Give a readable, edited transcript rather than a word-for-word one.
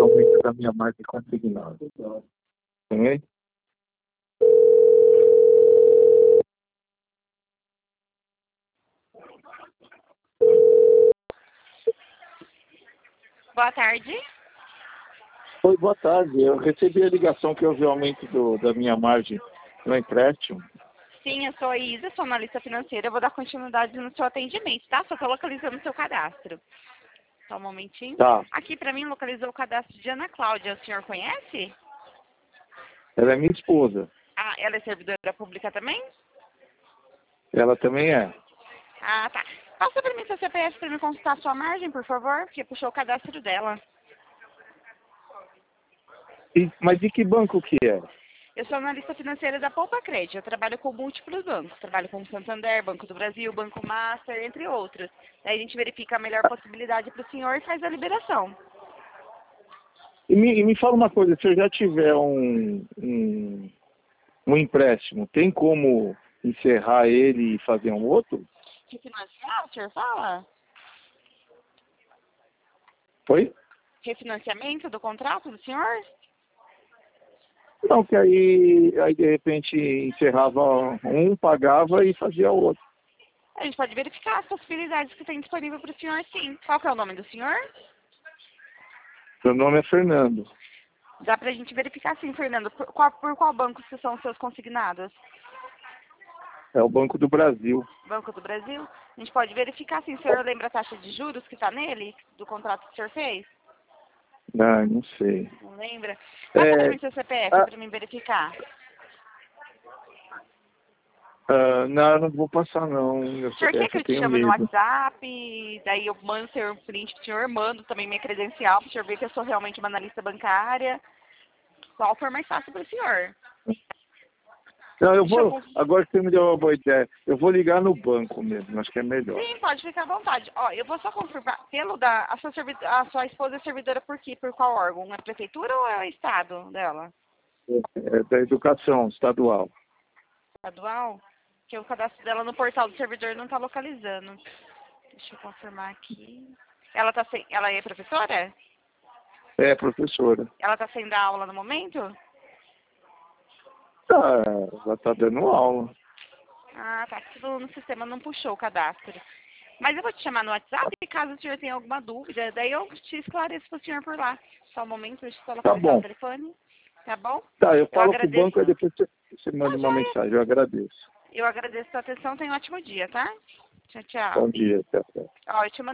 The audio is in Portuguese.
aumento da minha margem consignada. Sim? Boa tarde. Oi, boa tarde. Eu recebi a ligação que houve aumento da minha margem no empréstimo. Sim, eu sou a Isa, sou analista financeira. Eu vou dar continuidade no seu atendimento, tá? Só tô localizando o seu cadastro. Só um momentinho. Tá. Aqui pra mim localizou o cadastro de Ana Cláudia. O senhor conhece? Ela é minha esposa. Ah, ela é servidora pública também? Ela também é. Ah, tá. Passa pra mim seu CPF pra me consultar a sua margem, por favor, porque puxou o cadastro dela. Mas de que banco que é? Eu sou analista financeira da Poupa Crédito. Eu trabalho com múltiplos bancos. Trabalho com o Santander, Banco do Brasil, Banco Master, entre outros. Daí a gente verifica a melhor possibilidade para o senhor e faz a liberação. E me fala uma coisa, se eu já tiver um empréstimo, tem como encerrar ele e fazer um outro? Refinanciar, o senhor fala? Foi? Refinanciamento do contrato do senhor? Não, que aí de repente encerrava um, pagava e fazia outro. A gente pode verificar as possibilidades que tem disponível para o senhor, sim. Qual que é o nome do senhor? Meu nome é Fernando. Dá para a gente verificar, sim, Fernando. Por qual banco que são os seus consignados? É o Banco do Brasil. Banco do Brasil? A gente pode verificar, sim. O senhor lembra a taxa de juros que está nele, do contrato que o senhor fez? Não sei. Não lembra? Passa para mim seu CPF para mim verificar. Não, eu não vou passar não. O senhor quer que eu te chame no WhatsApp? Daí eu mando o senhor print pro senhor, mando também minha credencial para o senhor ver que eu sou realmente uma analista bancária. Qual for mais fácil para o senhor? Não, eu vou. Agora você me deu uma boa ideia. Eu vou ligar no banco mesmo, acho que é melhor. Sim, pode ficar à vontade. Ó, eu vou só confirmar. A sua esposa é servidora por quê? Por qual órgão? É a prefeitura ou é o estado dela? É da educação estadual. Estadual? Porque o cadastro dela no portal do servidor não está localizando. Deixa eu confirmar aqui. Ela é professora? É, professora. Ela está sem dar aula no momento? Ela está dando aula. Ah, tá. Tudo no sistema não puxou o cadastro. Mas eu vou te chamar no WhatsApp e caso o senhor tenha alguma dúvida, daí eu te esclareço para o senhor por lá. Só um momento, deixa eu só Tá localizar o bom. telefone. Tá bom? Tá, eu Eu falo com o banco agradeço. e depois você manda uma Joia. mensagem. Eu agradeço. Eu agradeço a sua atenção. Tenha um ótimo dia, tá? Tchau, Bom tchau. dia, até a próxima. Ó, eu te